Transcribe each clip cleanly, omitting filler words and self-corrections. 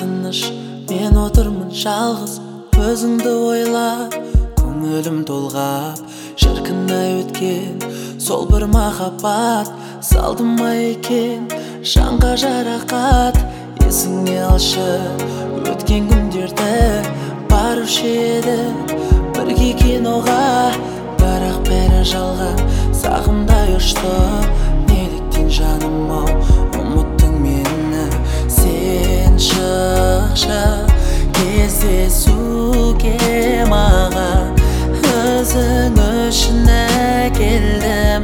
тыныш мен отырмын жалғыз өзіңді ойлап көңілім толғап шіркін-ай өткен сол бір махаббат салды ма екен жанға жарақат есіңе алшы өткен күндерді барушы еді бірге киноға бірақ бәрі жалған сағымдай ұшты неліктен жаным ау ұмыттың мені сен шықшы кездесуге маған өзің үшін әкелдім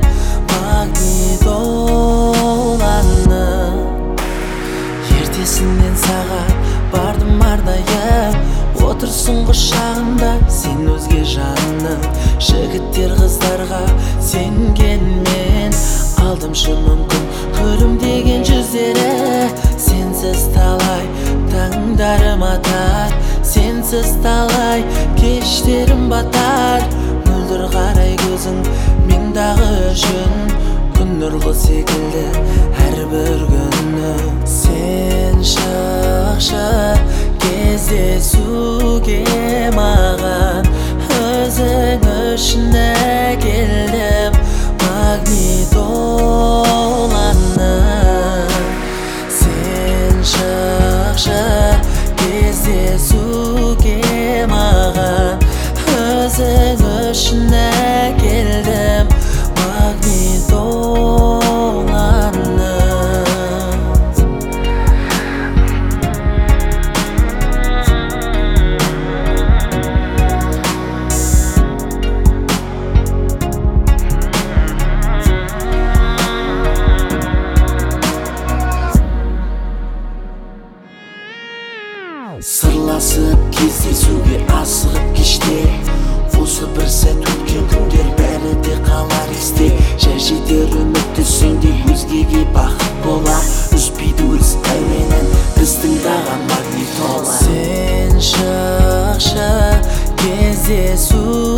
магнитоланы ертесінен саған бардым арнайы отырсың құшағымда сен өзге жаным жігіттер қыздарға сенгенмен алдымшы мүмкін күлімдеген жүздері сенсіз талай таңдарым атар сенсіз талай кештерім батар мөлдір қарай көзің мен дағы үшін күн нұрлы секілді әрбір күні сен шықшы кездесуге маған өзің үшін әкелдім магнитоланы сен шықшы кездесуге маған өзің үшін әкелдім магнитоланы сырласып кездесуге асығып кеште осы бір сәт өткен күндер бәрі де қалар есте жай жетер үмітті сендей өзгеге бақыт бола үзбейді өз әуенін біз тыңдаған магнитола сен шықшы кездесу